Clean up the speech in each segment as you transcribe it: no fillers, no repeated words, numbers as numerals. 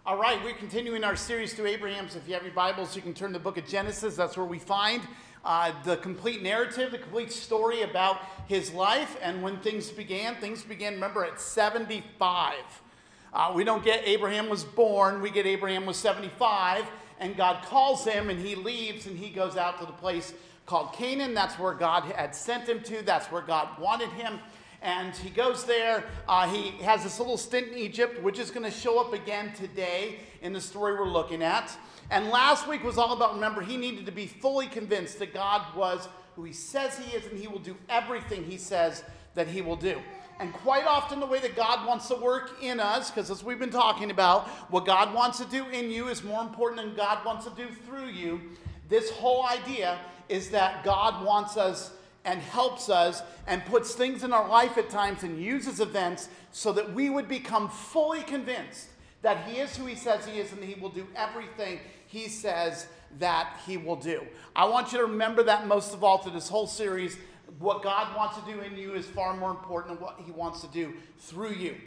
All right, we're continuing our series through Abraham. So if you have your Bibles, you can turn to the book of Genesis. That's where we find the complete narrative, the complete story about his life and when things began. Things began, remember, at 75. We don't get Abraham was born. We get Abraham was 75, and God calls him, and he leaves, and he goes out to the place called Canaan. That's where God had sent him to. That's where God wanted him. And he goes there. He has this little stint in Egypt, which is going to show up again today in the story we're looking at. And last week was all about, remember, he needed to be fully convinced that God was who he says he is, and he will do everything he says that he will do. And quite often the way that God wants to work in us, because as we've been talking about, what God wants to do in you is more important than God wants to do through you. This whole idea is that God wants us and helps us and puts things in our life at times and uses events so that we would become fully convinced that he is who he says he is and he will do everything he says that he will do. I want you to remember that most of all through this whole series. What God wants to do in you is far more important than what he wants to do through you.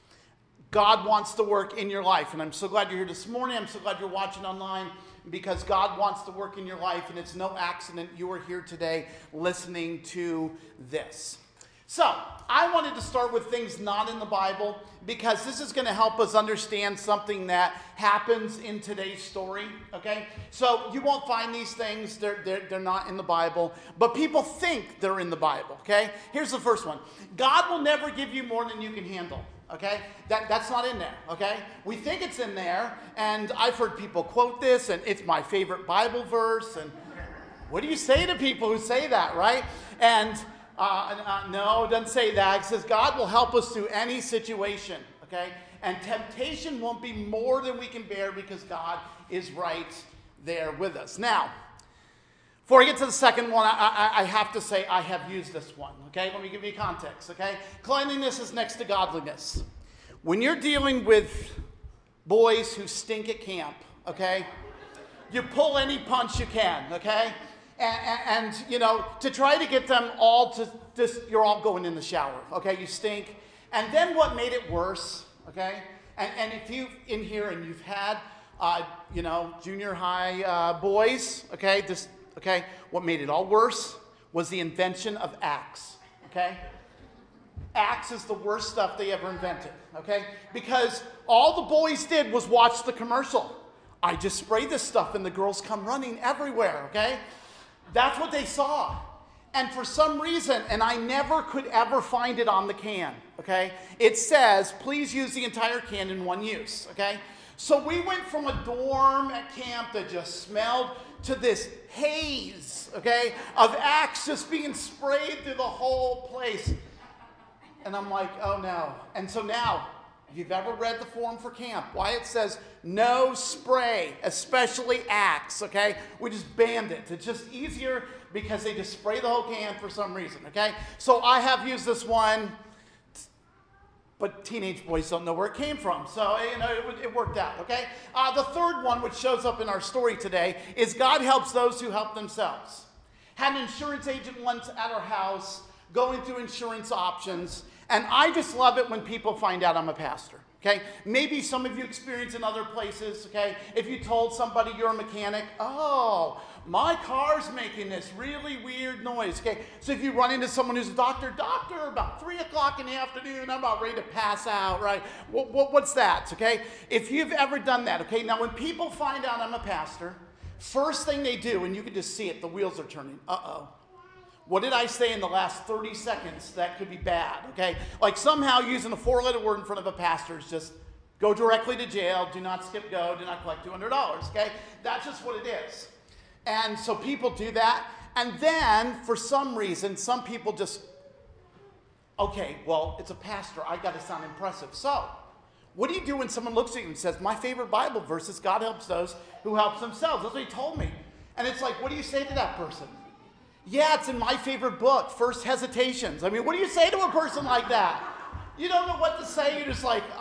God wants to work in your life, and I'm so glad you're here this morning. I'm so glad you're watching online, because God wants to work in your life, and it's no accident you are here today listening to this. So, I wanted to start with things not in the Bible, because this is going to help us understand something that happens in today's story, okay? So, you won't find these things, they're not in the Bible, but people think they're in the Bible, okay? Here's the first one. God will never give you more than you can handle. Okay, that's not in there, okay? We think it's in there, and I've heard people quote this, and it's my favorite Bible verse, and what do you say to people who say that, right? And no, it doesn't say that. It says God will help us through any situation, okay? And temptation won't be more than we can bear because God is right there with us. Now, before I get to the second one, I have to say I have used this one, okay? Let me give you context, okay? Cleanliness is next to godliness. When you're dealing with boys who stink at camp, okay, you pull any punch you can, okay? And you know, to try to get them all to just, you're all going in the shower, okay? You stink. And then what made it worse, okay? And if you in here and you've had, junior high boys, okay, okay, what made it all worse was the invention of Axe, okay? Axe is the worst stuff they ever invented, okay? Because all the boys did was watch the commercial. I just spray this stuff and the girls come running everywhere, okay? That's what they saw. And for some reason, and I never could ever find it on the can, okay? It says, please use the entire can in one use, okay? So we went from a dorm at camp that just smelled to this haze, okay, of Axe just being sprayed through the whole place. And I'm like, oh no. And so now, if you've ever read the form for camp, why it says no spray, especially Axe, okay? We just banned it. It's just easier because they just spray the whole can for some reason, okay? So I have used this one, but teenage boys don't know where it came from. So, you know, it worked out, okay? The third one, which shows up in our story today, is God helps those who help themselves. Had an insurance agent once at our house going through insurance options, and I just love it when people find out I'm a pastor, okay? Maybe some of you experience in other places, okay? If you told somebody you're a mechanic, oh, my car's making this really weird noise, okay? So if you run into someone who's a doctor, about 3 o'clock in the afternoon, I'm about ready to pass out, right? What's that, okay? If you've ever done that, okay? Now, when people find out I'm a pastor, first thing they do, and you can just see it, the wheels are turning. Uh-oh. What did I say in the last 30 seconds that could be bad, okay? Like somehow using a 4-letter word in front of a pastor is just go directly to jail, do not skip go, do not collect $200, okay? That's just what it is. And so people do that. And then, for some reason, some people just, okay, well, it's a pastor. I got to sound impressive. So, what do you do when someone looks at you and says, my favorite Bible verse is God helps those who help themselves? That's what he told me. And it's like, what do you say to that person? Yeah, it's in my favorite book, First Hesitations. I mean, what do you say to a person like that? You don't know what to say. You're just like,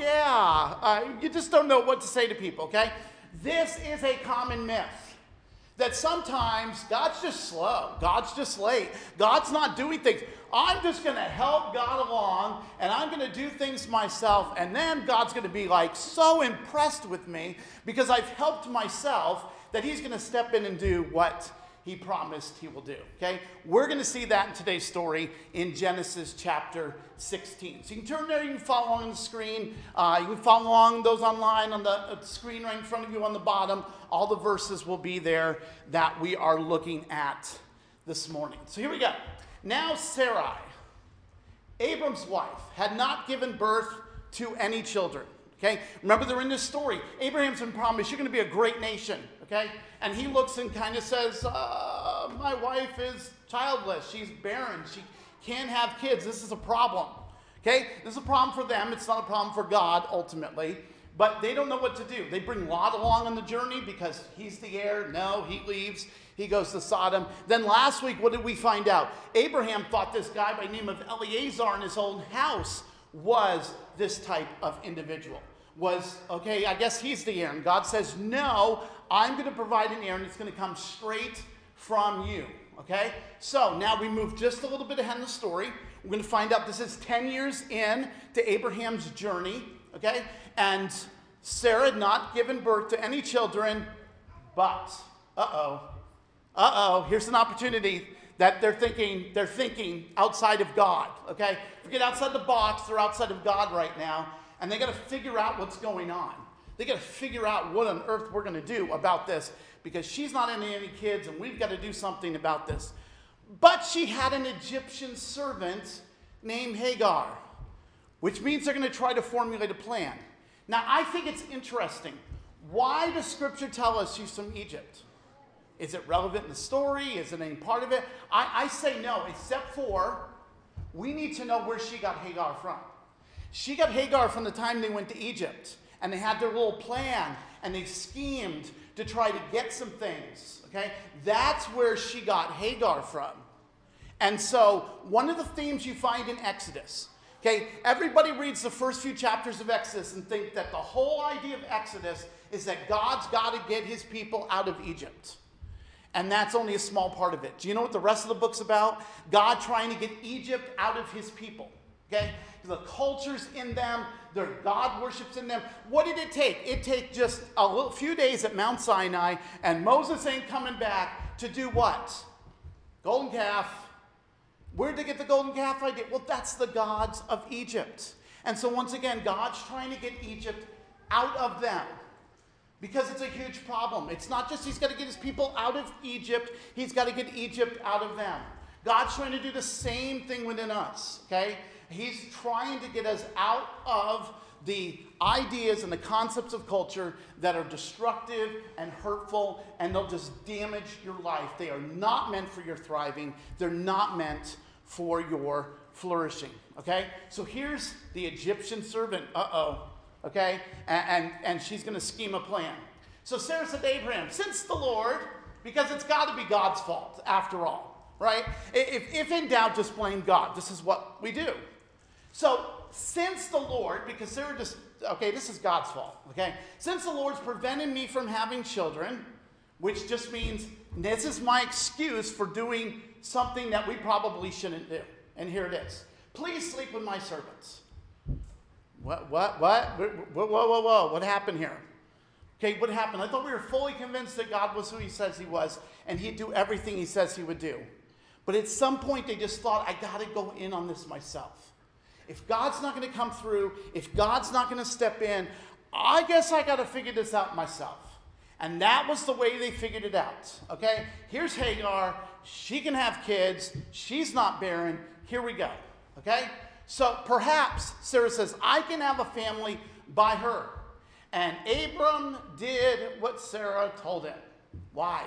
you just don't know what to say to people, okay? This is a common myth. That sometimes God's just slow. God's just late. God's not doing things. I'm just going to help God along, and I'm going to do things myself, and then God's going to be like so impressed with me because I've helped myself that he's going to step in and do what he promised he will do. Okay? We're going to see that in today's story in Genesis chapter 16. So you can turn there, you can follow along on the screen. You can follow along those online on the screen right in front of you on the bottom. All the verses will be there that we are looking at this morning. So here we go. Now Sarai, Abram's wife, had not given birth to any children. Okay? Remember, they're in this story. Abraham's been promised, you're going to be a great nation. Okay? And he looks and kind of says, my wife is childless. She's barren. She can't have kids. This is a problem. Okay? This is a problem for them. It's not a problem for God, ultimately. But they don't know what to do. They bring Lot along on the journey because he's the heir. No, he leaves. He goes to Sodom. Then last week, what did we find out? Abraham thought this guy by the name of Eliezer in his own house was this type of individual. Okay, I guess he's the heir. And God says, no, I'm going to provide an heir, and it's going to come straight from you. Okay? So now we move just a little bit ahead in the story. We're going to find out this is 10 years in to Abraham's journey. Okay? And Sarah had not given birth to any children, but, here's an opportunity that they're thinking outside of God. Okay? Forget outside the box, they're outside of God right now. And they got to figure out what's going on. They got to figure out what on earth we're going to do about this because she's not any kids and we've got to do something about this. But she had an Egyptian servant named Hagar, which means they're going to try to formulate a plan. Now, I think it's interesting. Why does Scripture tell us she's from Egypt? Is it relevant in the story? Is it any part of it? I say no, except for we need to know where she got Hagar from. She got Hagar from the time they went to Egypt, and they had their little plan, and they schemed to try to get some things, okay? That's where she got Hagar from. And so, one of the themes you find in Exodus, okay, everybody reads the first few chapters of Exodus and think that the whole idea of Exodus is that God's got to get his people out of Egypt. And that's only a small part of it. Do you know what the rest of the book's about? God trying to get Egypt out of his people, okay? The culture's in them, their God worships in them. What did it take? It took just a few days at Mount Sinai, and Moses ain't coming back to do what? Golden calf. Where did they get the golden calf idea? Well, that's the gods of Egypt. And so once again, God's trying to get Egypt out of them because it's a huge problem. It's not just he's got to get his people out of Egypt, he's got to get Egypt out of them. God's trying to do the same thing within us, okay? He's trying to get us out of the ideas and the concepts of culture that are destructive and hurtful, and they'll just damage your life. They are not meant for your thriving. They're not meant for your flourishing, okay? So here's the Egyptian servant, okay? And she's going to scheme a plan. So Sarah said to Abraham, since the Lord, because it's got to be God's fault after all, right? If in doubt, just blame God. This is what we do. So, since the Lord, because Sarah just, okay, this is God's fault, okay? Since the Lord's prevented me from having children, which just means this is my excuse for doing something that we probably shouldn't do. And here it is. Please sleep with my servants. What? Whoa. What happened here? Okay, what happened? I thought we were fully convinced that God was who he says he was, and he'd do everything he says he would do. But at some point, they just thought, I got to go in on this myself. If God's not going to come through, if God's not going to step in, I guess I got to figure this out myself. And that was the way they figured it out, okay? Here's Hagar. She can have kids. She's not barren. Here we go, okay? So perhaps Sarah says, I can have a family by her. And Abram did what Sarah told him. Why?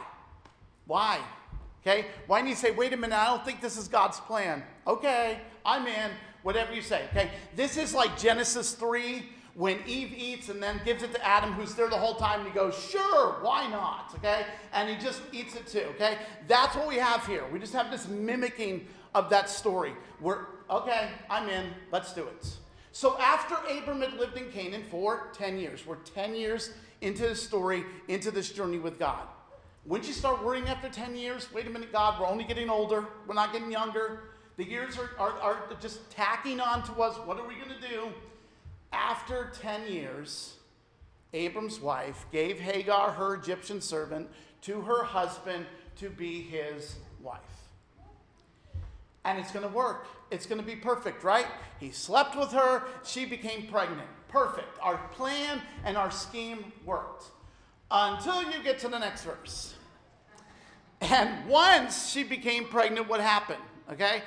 Okay? Why didn't he say, wait a minute, I don't think this is God's plan. Okay, I'm in. Whatever you say, okay? This is like Genesis 3 when Eve eats and then gives it to Adam, who's there the whole time, and he goes, sure, why not, okay? And he just eats it too, okay? That's what we have here. We just have this mimicking of that story. Okay, I'm in, let's do it. So after Abram had lived in Canaan for 10 years, we're 10 years into this story, into this journey with God. Wouldn't you start worrying after 10 years? Wait a minute, God, we're only getting older. We're not getting younger. The years are just tacking on to us. What are we going to do? After 10 years, Abram's wife gave Hagar, her Egyptian servant, to her husband to be his wife. And it's going to work. It's going to be perfect, right? He slept with her. She became pregnant. Perfect. Our plan and our scheme worked. Until you get to the next verse. And once she became pregnant, what happened? Okay?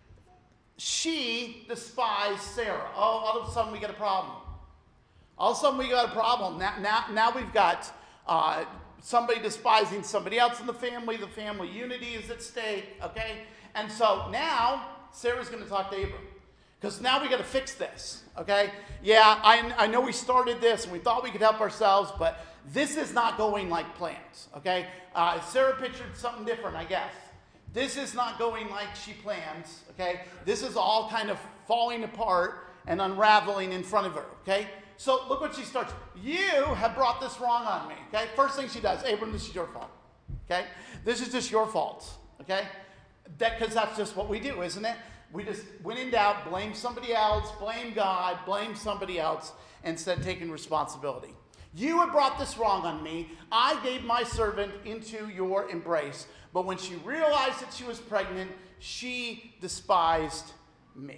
She despised Sarah. Oh, all of a sudden we got a problem. All of a sudden we got a problem. Now we've got somebody despising somebody else in the family unity is at stake, okay? And so now Sarah's going to talk to Abram. Because now we got to fix this, okay? Yeah, I know we started this and we thought we could help ourselves, but this is not going like planned, okay? Sarah pictured something different, I guess. This is not going like she plans, okay? This is all kind of falling apart and unraveling in front of her, okay? So look what she starts. You have brought this wrong on me, okay? First thing she does, Abram, this is your fault, okay? This is just your fault, okay? Because that's just what we do, isn't it? We just, when in doubt, blame somebody else, blame God, blame somebody else, instead of taking responsibility. You have brought this wrong on me. I gave my servant into your embrace. But when she realized that she was pregnant, she despised me.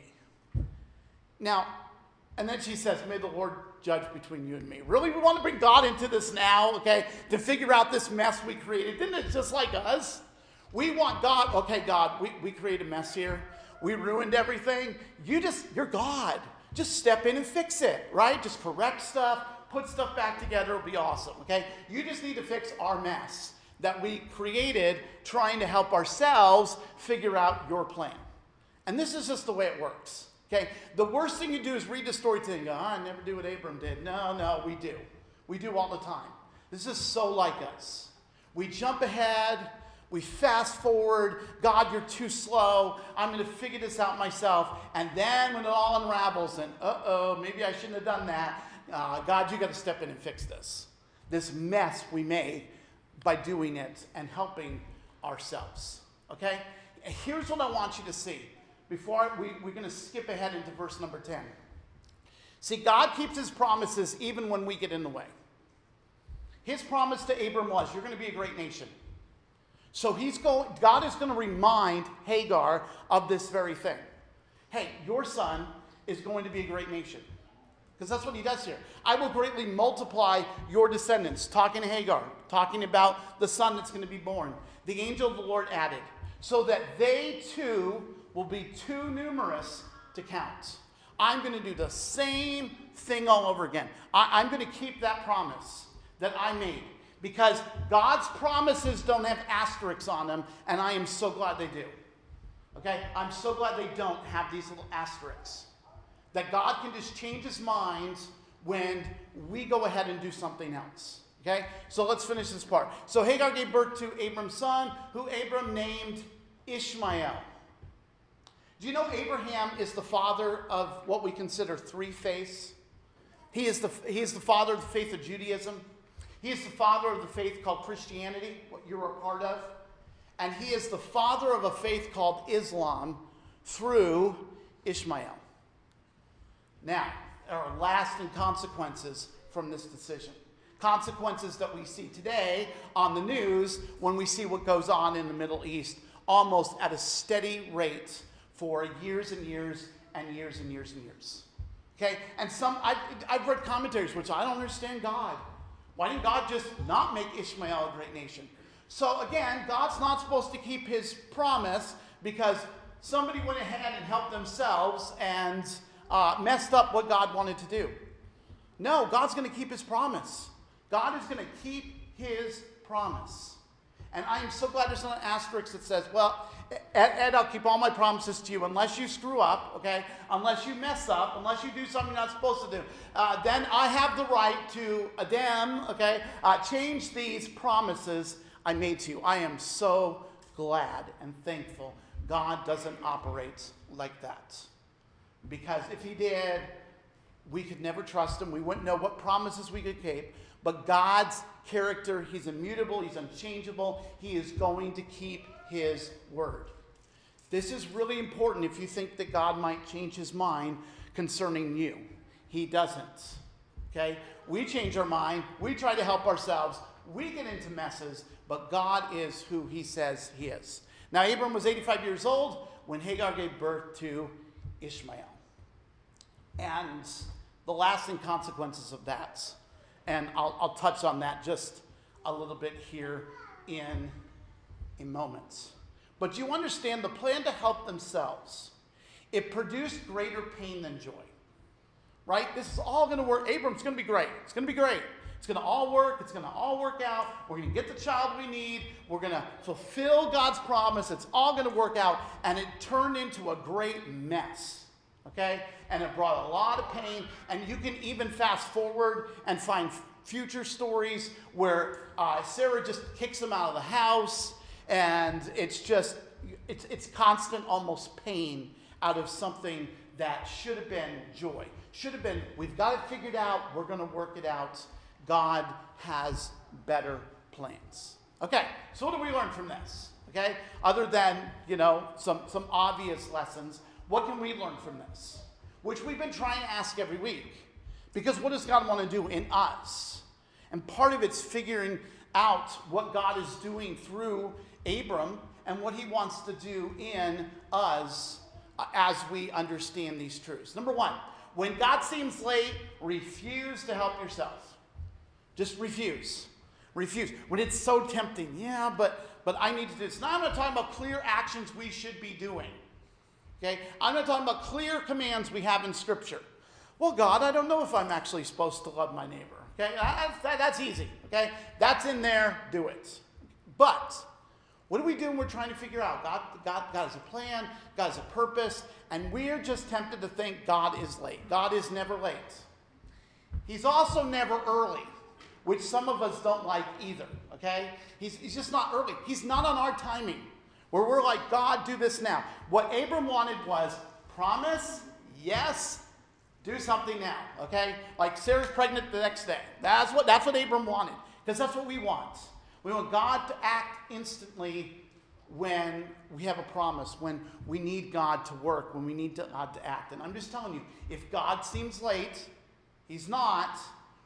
Now, and then she says, may the Lord judge between you and me. Really, we want to bring God into this now, okay, to figure out this mess we created. Didn't it just like us? We want God, okay, God, we created a mess here. We ruined everything. You're God. Just step in and fix it, right? Just correct stuff, put stuff back together. It'll be awesome, okay? You just need to fix our mess that we created trying to help ourselves figure out your plan. And this is just the way it works, okay? The worst thing you do is read the story and go, I never do what Abram did. No, we do. We do all the time. This is so like us. We jump ahead. We fast forward. God, you're too slow. I'm going to figure this out myself. And then when it all unravels and, maybe I shouldn't have done that. God, you got to step in and fix this. This mess we made by doing it and helping ourselves. Okay? Here's what I want you to see. Before we're going to skip ahead into verse number 10. See, God keeps his promises even when we get in the way. His promise to Abram was, you're going to be a great nation. So God is going to remind Hagar of this very thing. Hey, your son is going to be a great nation. Because that's what he does here. I will greatly multiply your descendants. Talking to Hagar. Talking about the son that's going to be born. The angel of the Lord added. So that they too will be too numerous to count. I'm going to do the same thing all over again. I'm going to keep that promise that I made. Because God's promises don't have asterisks on them. And I am so glad they do. Okay? I'm so glad they don't have these little asterisks. That God can just change his mind when we go ahead and do something else. Okay? So let's finish this part. So Hagar gave birth to Abram's son, who Abram named Ishmael. Do you know Abraham is the father of what we consider three faiths? He is the father of the faith of Judaism. He is the father of the faith called Christianity, what you're a part of. And he is the father of a faith called Islam through Ishmael. Now, there are lasting consequences from this decision. Consequences that we see today on the news when we see what goes on in the Middle East almost at a steady rate for years and years and years and years and years. Okay? And I've read commentaries which I don't understand God. Why didn't God just not make Ishmael a great nation? So again, God's not supposed to keep his promise because somebody went ahead and helped themselves and messed up what God wanted to do. No, God's going to keep his promise. God is going to keep his promise. And I am so glad there's not an asterisk that says, well, Ed, I'll keep all my promises to you unless you screw up, okay? Unless you mess up, unless you do something you're not supposed to do. Then I have the right to, change these promises I made to you. I am so glad and thankful God doesn't operate like that. Because if he did, we could never trust him. We wouldn't know what promises we could keep. But God's character, he's immutable, he's unchangeable. He is going to keep his word. This is really important if you think that God might change his mind concerning you. He doesn't. Okay? We change our mind. We try to help ourselves. We get into messes. But God is who he says he is. Now, Abram was 85 years old when Hagar gave birth to Ishmael. And the lasting consequences of that. And I'll touch on that just a little bit here in a moment. But you understand the plan to help themselves. It produced greater pain than joy. Right? This is all going to work. Abram's going to be great. It's going to be great. It's going to all work. It's going to all work out. We're going to get the child we need. We're going to fulfill God's promise. It's all going to work out. And it turned into a great mess. Okay? And it brought a lot of pain. And you can even fast forward and find future stories where Sarah just kicks him out of the house. And it's just, it's constant almost pain out of something that should have been joy. Should have been, we've got it figured out. We're going to work it out. God has better plans. Okay, so what do we learn from this? Okay, other than, some obvious lessons, what can we learn from this? Which we've been trying to ask every week. Because what does God want to do in us? And part of it's figuring out what God is doing through Abram and what he wants to do in us as we understand these truths. Number one, when God seems late, refuse to help yourself. Just refuse. Refuse. When it's so tempting, yeah, but I need to do this. Now I'm not talking about clear actions we should be doing. Okay? I'm not talking about clear commands we have in Scripture. Well, God, I don't know if I'm actually supposed to love my neighbor. Okay? That's easy. Okay? That's in there. Do it. But what do we do when we're trying to figure out? God has a plan. God has a purpose. And we're just tempted to think God is late. God is never late. He's also never early, which some of us don't like either. Okay? He's just not early. He's not on our timing, where we're like, God, do this now. What Abram wanted was promise, yes, do something now. Okay? Like Sarah's pregnant the next day. That's what Abram wanted, because that's what we want. We want God to act instantly when we have a promise, when we need God to work, when we need God to act. And I'm just telling you, if God seems late, he's not.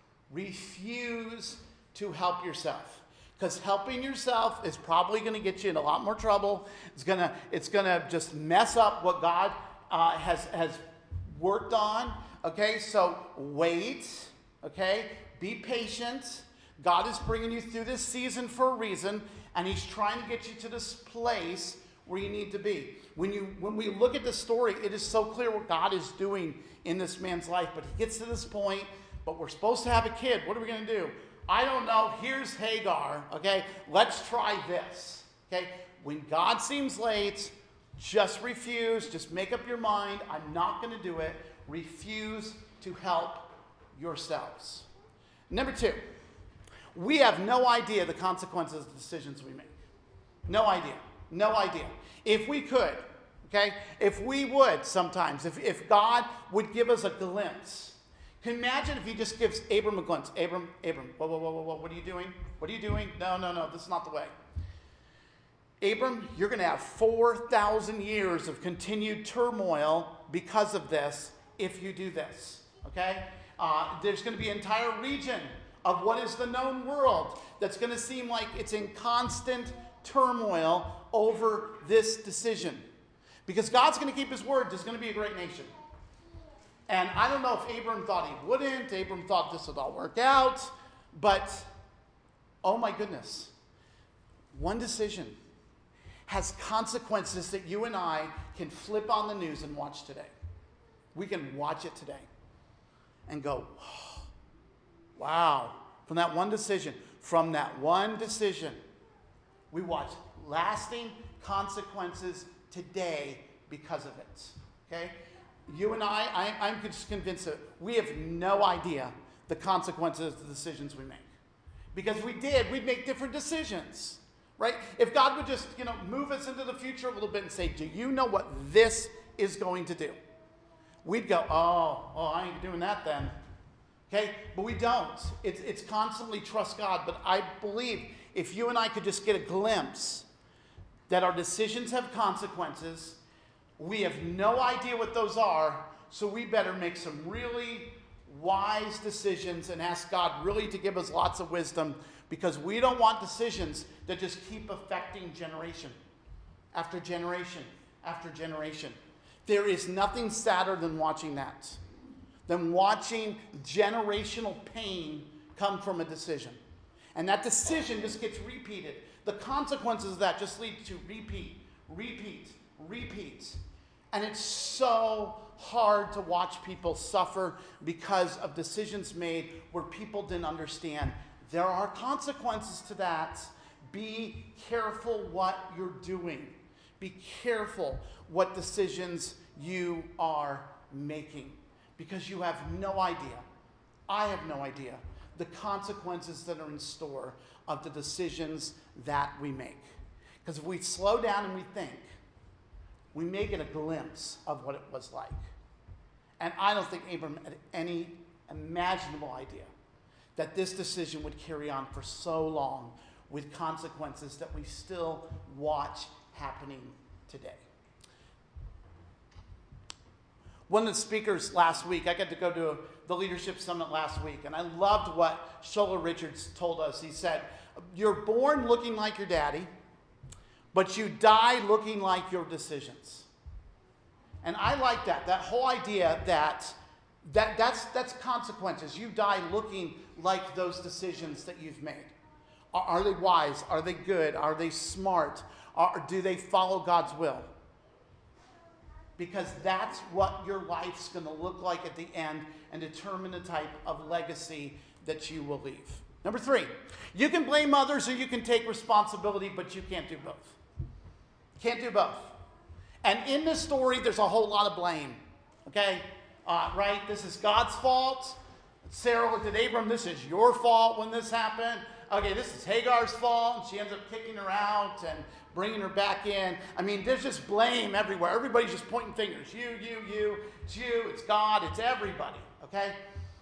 Refuse to help yourself. Because helping yourself is probably going to get you in a lot more trouble. It's gonna just mess up what God has worked on. Okay, so wait. Okay, be patient. God is bringing you through this season for a reason, and he's trying to get you to this place where you need to be. When we look at the story, it is so clear what God is doing in this man's life, but he gets to this point, but we're supposed to have a kid. What are we going to do? I don't know. Here's Hagar. Okay, let's try this. Okay, when God seems late, just refuse. Just make up your mind. I'm not going to do it. Refuse to help yourselves. Number two, we have no idea the consequences of the decisions we make. No idea. No idea. If we could, okay, if we would sometimes, if God would give us a glimpse. Can you imagine if he just gives Abram a glimpse? Abram, whoa, what are you doing? What are you doing? No, this is not the way. Abram, you're going to have 4,000 years of continued turmoil because of this if you do this, okay? There's going to be an entire region of what is the known world that's going to seem like it's in constant turmoil over this decision. Because God's going to keep his word. There's going to be a great nation. And I don't know if Abram thought he wouldn't. Abram thought this would all work out. But, oh my goodness, one decision has consequences that you and I can flip on the news and watch today. We can watch it today and go, oh, wow. From that one decision, we watch lasting consequences today because of it. Okay? You and I'm just convinced that we have no idea the consequences of the decisions we make. Because if we did, we'd make different decisions. Right? If God would just, move us into the future a little bit and say, do you know what this is going to do? we'd go, oh, I ain't doing that then. Okay? But we don't. It's constantly trust God. But I believe if you and I could just get a glimpse that our decisions have consequences, we have no idea what those are, so we better make some really wise decisions and ask God really to give us lots of wisdom, because we don't want decisions that just keep affecting generation after generation after generation. There is nothing sadder than watching that, than watching generational pain come from a decision. And that decision just gets repeated. The consequences of that just lead to repeat. And it's so hard to watch people suffer because of decisions made where people didn't understand. There are consequences to that. Be careful what you're doing. Be careful what decisions you are making, because you have no idea. I have no idea the consequences that are in store of the decisions that we make. Because if we slow down and we think, we may get a glimpse of what it was like. And I don't think Abram had any imaginable idea that this decision would carry on for so long with consequences that we still watch happening today. One of the speakers last week, I got to go to the Leadership Summit last week, and I loved what Shola Richards told us. He said, you're born looking like your daddy, but you die looking like your decisions. And I like that whole idea that's consequences. You die looking like those decisions that you've made. Are they wise? Are they good? Are they smart? Or do they follow God's will? Because that's what your life's going to look like at the end and determine the type of legacy that you will leave. Number 3, you can blame others or you can take responsibility, but you can't do both. Can't do both. And in this story, there's a whole lot of blame. Okay? Right? This is God's fault. Sarah looked at Abram, this is your fault when this happened. Okay, this is Hagar's fault, and she ends up kicking her out and bringing her back in. I mean, there's just blame everywhere. Everybody's just pointing fingers. You, it's you, it's God, it's everybody, okay?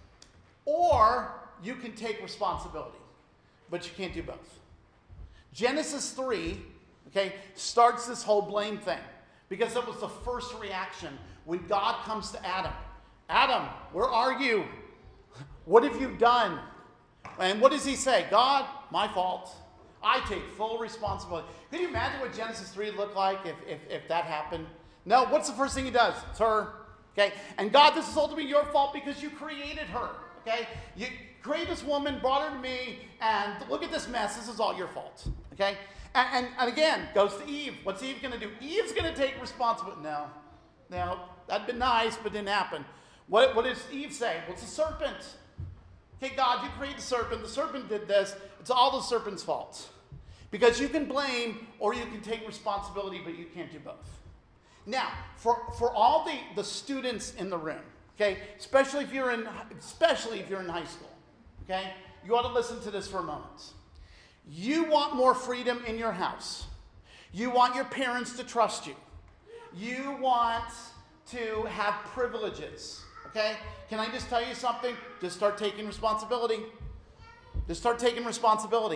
Or you can take responsibility, but you can't do both. Genesis 3, okay, starts this whole blame thing because it was the first reaction when God comes to Adam. Adam, where are you? What have you done? And what does he say? God, my fault. I take full responsibility. Can you imagine what Genesis 3 looked like if that happened? No, what's the first thing he does? It's her. Okay? And God, this is ultimately your fault because you created her. Okay? You created this woman, brought her to me, and look at this mess. This is all your fault. Okay? And again, goes to Eve. What's Eve going to do? Eve's going to take responsibility. No, that'd been nice, but didn't happen. What does Eve say? Well, it's a serpent. Okay, God, you created the serpent. The serpent did this. It's all the serpent's fault. Because you can blame or you can take responsibility, but you can't do both. Now, for all the students in the room, okay, especially if you're in high school, okay, you ought to listen to this for a moment. You want more freedom in your house. You want your parents to trust you. You want to have privileges. Okay? Can I just tell you something? Just start taking responsibility. Just start taking responsibility.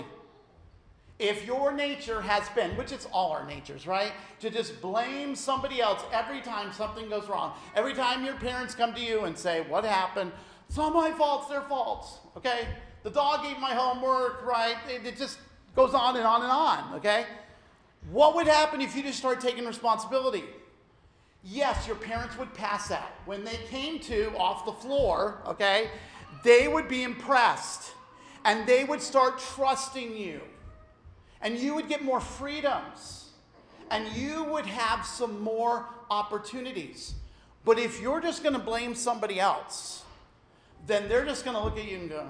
If your nature has been, which it's all our natures, right? To just blame somebody else every time something goes wrong. Every time your parents come to you and say, what happened? It's not my fault, it's their fault. Okay? The dog ate my homework, right? It just goes on and on and on. Okay? What would happen if you just started taking responsibility? Yes, your parents would pass out. When they came to off the floor, okay, they would be impressed. And they would start trusting you. And you would get more freedoms. And you would have some more opportunities. But if you're just going to blame somebody else, then they're just going to look at you and go,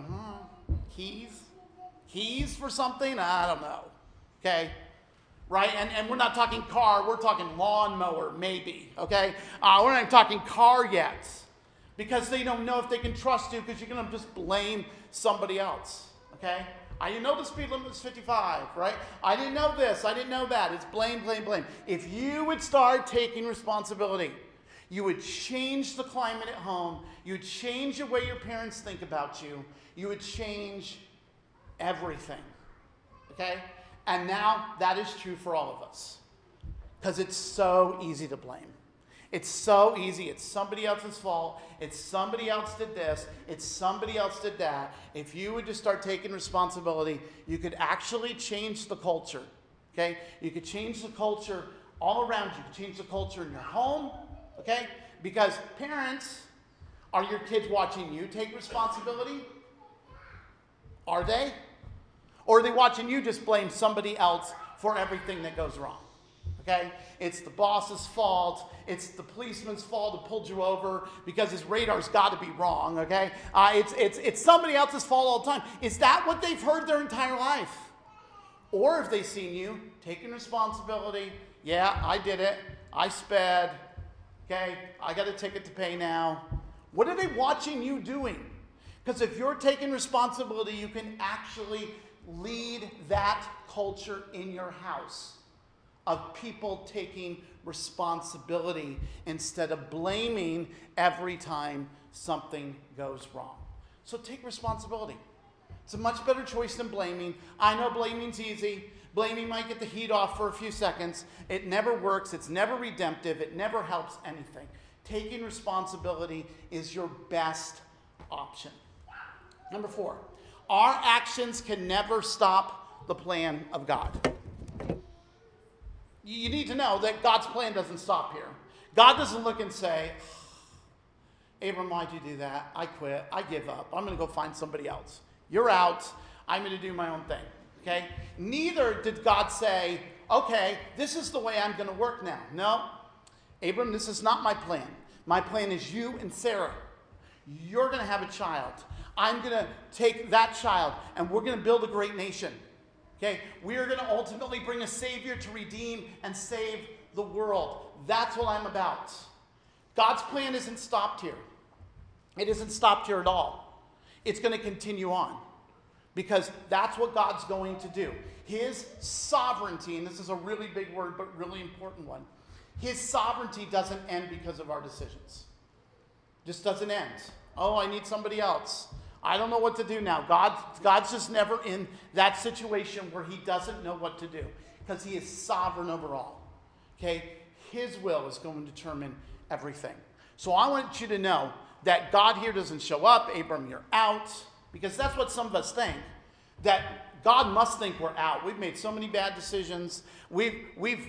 keys for something? I don't know. Okay? Right? And we're not talking car, we're talking lawnmower, maybe, okay? We're not even talking car yet. Because they don't know if they can trust you because you're going to just blame somebody else, okay? I didn't know the speed limit was 55, right? I didn't know this, I didn't know that. It's blame. If you would start taking responsibility, You would change the climate at home. You would change the way your parents think about you. You would change everything. Okay? And now that is true for all of us. Because it's so easy to blame. It's so easy. It's somebody else's fault. It's somebody else did this. It's somebody else did that. If you would just start taking responsibility, you could actually change the culture. Okay? You could change the culture all around you. You could change the culture in your home. Okay? Because parents, are your kids watching you take responsibility? Are they? Or are they watching you just blame somebody else for everything that goes wrong? Okay? It's the boss's fault. It's the policeman's fault who pulled you over because his radar's got to be wrong. Okay? It's somebody else's fault all the time. Is that what they've heard their entire life? Or have they seen you taking responsibility? Yeah, I did it. I sped. Okay? I got a ticket to pay now. What are they watching you doing? Because if you're taking responsibility, you can actually lead that culture in your house of people taking responsibility instead of blaming every time something goes wrong. So take responsibility. It's a much better choice than blaming. I know blaming's easy. Blaming might get the heat off for a few seconds. It never works. It's never redemptive. It never helps anything. Taking responsibility is your best option. Number 4, our actions can never stop the plan of God. You need to know that God's plan doesn't stop here. God doesn't look and say, Abram, why'd you do that? I quit. I give up. I'm going to go find somebody else. You're out. I'm going to do my own thing. Okay? Neither did God say, okay, this is the way I'm going to work now. No. Abram, this is not my plan. My plan is you and Sarah. You're going to have a child. I'm going to take that child and we're going to build a great nation. Okay? We are going to ultimately bring a Savior to redeem and save the world. That's what I'm about. God's plan isn't stopped here. It isn't stopped here at all. It's going to continue on. Because that's what God's going to do. His sovereignty, and this is a really big word, but really important one. His sovereignty doesn't end because of our decisions. Just doesn't end. Oh, I need somebody else. I don't know what to do now. God's just never in that situation where he doesn't know what to do. Because he is sovereign over all. Okay? His will is going to determine everything. So I want you to know that God here doesn't show up. Abram, you're out. Because that's what some of us think. That God must think we're out. We've made so many bad decisions. We've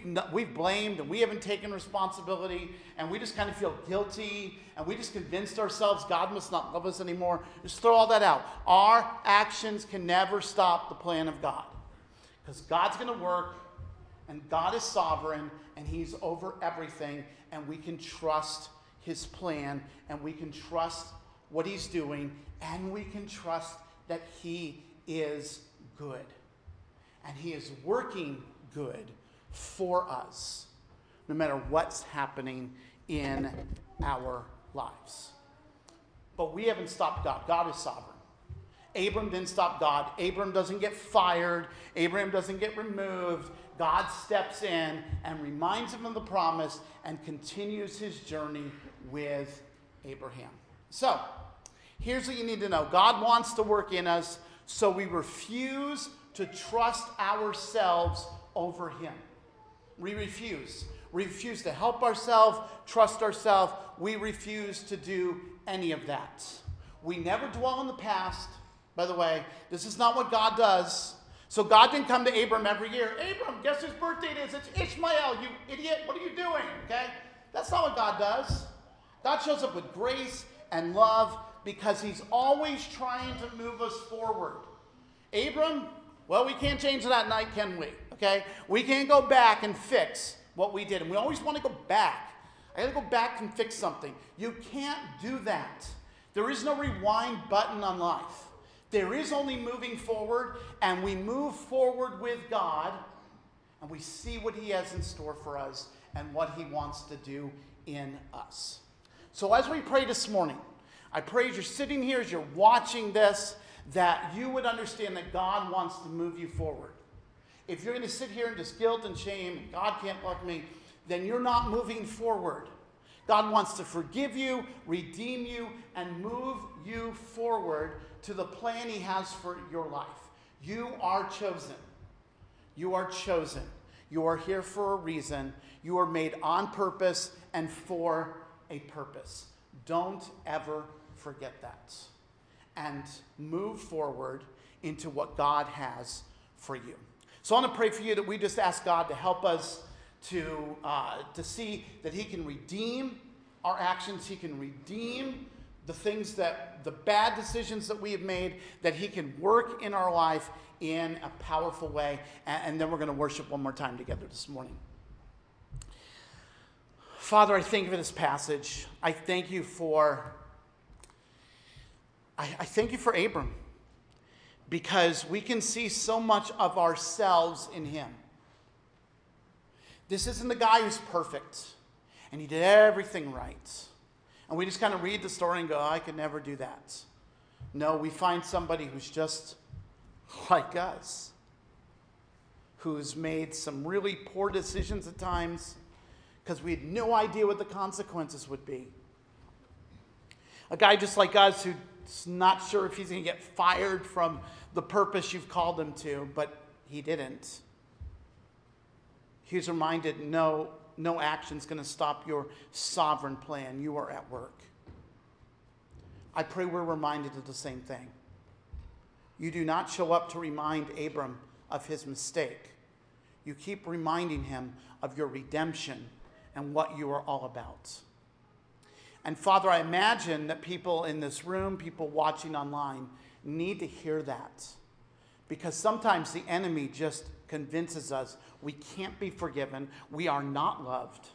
blamed and we haven't taken responsibility. And we just kind of feel guilty. And we just convinced ourselves God must not love us anymore. Just throw all that out. Our actions can never stop the plan of God. Because God's going to work. And God is sovereign. And he's over everything. And we can trust his plan. And we can trust what he's doing. And we can trust that he is good. And he is working good for us, no matter what's happening in our lives. But we haven't stopped God. God is sovereign. Abram didn't stop God. Abram doesn't get fired. Abram doesn't get removed. God steps in and reminds him of the promise and continues his journey with Abraham. So, here's what you need to know. God wants to work in us, so we refuse to trust ourselves over him. We refuse. We refuse to help ourselves, trust ourselves. We refuse to do any of that. We never dwell in the past. By the way, this is not what God does. So God didn't come to Abram every year. Abram, guess whose birthday it is? It's Ishmael, you idiot. What are you doing? Okay? That's not what God does. God shows up with grace and love, because he's always trying to move us forward. Abram, well, we can't change that night, can we? Okay? We can't go back and fix what we did. And we always want to go back. I got to go back and fix something. You can't do that. There is no rewind button on life. There is only moving forward, and we move forward with God, and we see what he has in store for us and what he wants to do in us. So as we pray this morning, I pray as you're sitting here, as you're watching this, that you would understand that God wants to move you forward. If you're going to sit here in just guilt and shame, God can't love me, then you're not moving forward. God wants to forgive you, redeem you, and move you forward to the plan he has for your life. You are chosen. You are chosen. You are here for a reason. You are made on purpose and for a purpose. Don't ever forget that. And move forward into what God has for you. So I want to pray for you that we just ask God to help us to see that he can redeem our actions. He can redeem the bad decisions that we have made, that he can work in our life in a powerful way. And then we're going to worship one more time together this morning. Father, I thank you for this passage. I thank you for Abram, because we can see so much of ourselves in him. This isn't the guy who's perfect, and he did everything right. And we just kind of read the story and go, I could never do that. No, we find somebody who's just like us, who's made some really poor decisions at times because we had no idea what the consequences would be. A guy just like us who's not sure if he's going to get fired from the purpose you've called him to, but he didn't. He was reminded, no action's going to stop your sovereign plan. You are at work. I pray we're reminded of the same thing. You do not show up to remind Abram of his mistake. You keep reminding him of your redemption and what you are all about. And Father, I imagine that people in this room, people watching online, need to hear that. Because sometimes the enemy just convinces us we can't be forgiven, we are not loved.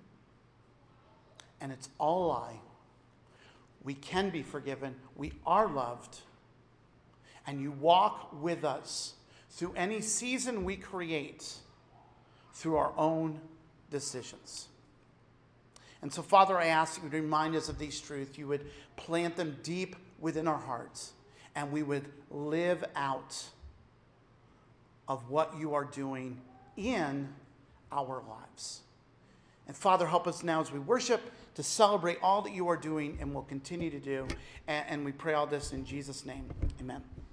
And it's all a lie. We can be forgiven, we are loved. And you walk with us through any season we create through our own decisions. And so, Father, I ask you to remind us of these truths. You would plant them deep within our hearts, and we would live out of what you are doing in our lives. And Father, help us now as we worship to celebrate all that you are doing and will continue to do. And we pray all this in Jesus' name. Amen.